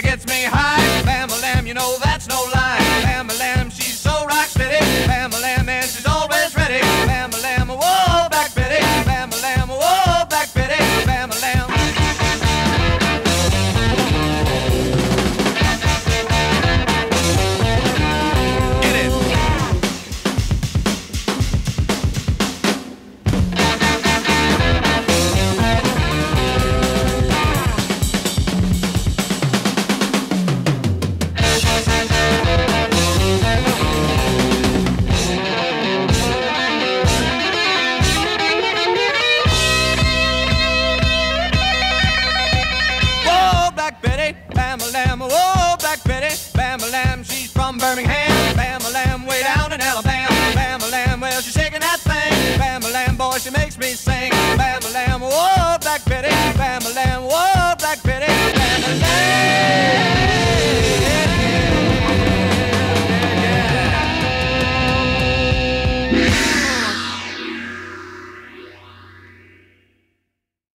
gets me high. Bam-a-lam, you know that's no lie. Bam-a-lam, she's so rock steady. Bam-a-lam, and she's always ready. Bam-a-lam, whoa, Black Betty. Bam-a-lam, whoa, Black Betty. Bam-a-lam. Get it. Bam-a-lam, oh, Black Betty. Bam-a-lam, she's from Birmingham. Bam-a-lam, way down in Alabama. Bam-a-lam, well, she's shaking that thing. Bam-a-lam, boy, she makes me sing. Bam-a-lam, oh, Black Betty. Bam-a-lam,